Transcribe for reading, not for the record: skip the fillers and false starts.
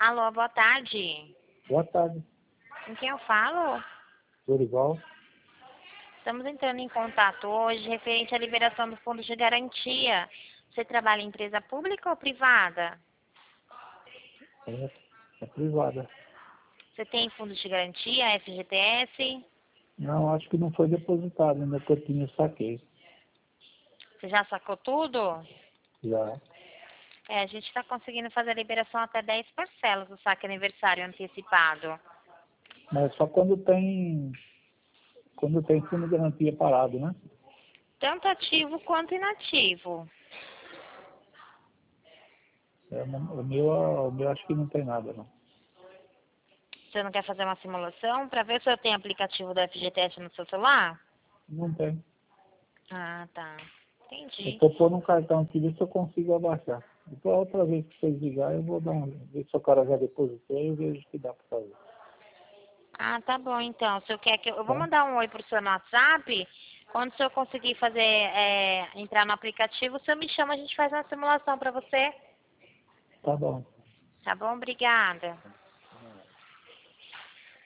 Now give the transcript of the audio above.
Alô, boa tarde. Boa tarde, Com quem eu falo? Dorival. Estamos entrando em contato hoje referente à liberação do fundo de garantia. Você trabalha em empresa pública ou privada? É, é privada. Você tem fundo de garantia, FGTS? Não, acho que não foi depositado, ainda que eu tinha saquei. Você já sacou tudo? Já. A gente está conseguindo fazer a liberação até 10 parcelas do saque aniversário antecipado. Mas só quando tem fundo de garantia parado, né? Tanto ativo quanto inativo. O meu acho que não tem nada, não. Você não quer fazer uma simulação para ver se eu tenho aplicativo do FGTS no seu celular? Não tem. Ah, tá. Eu Entendi. estou pondo um cartão aqui, ver se eu consigo abaixar. Depois, a outra vez que vocês ligarem, eu vou ver se o cara já depositou e eu vejo o que dá para fazer. Ah, tá bom então. Se eu quer que eu vou Tá? mandar um oi pro seu no WhatsApp. Quando o senhor conseguir fazer entrar no aplicativo, o senhor me chama, a gente faz uma simulação para você. Tá bom. Tá bom? Obrigada.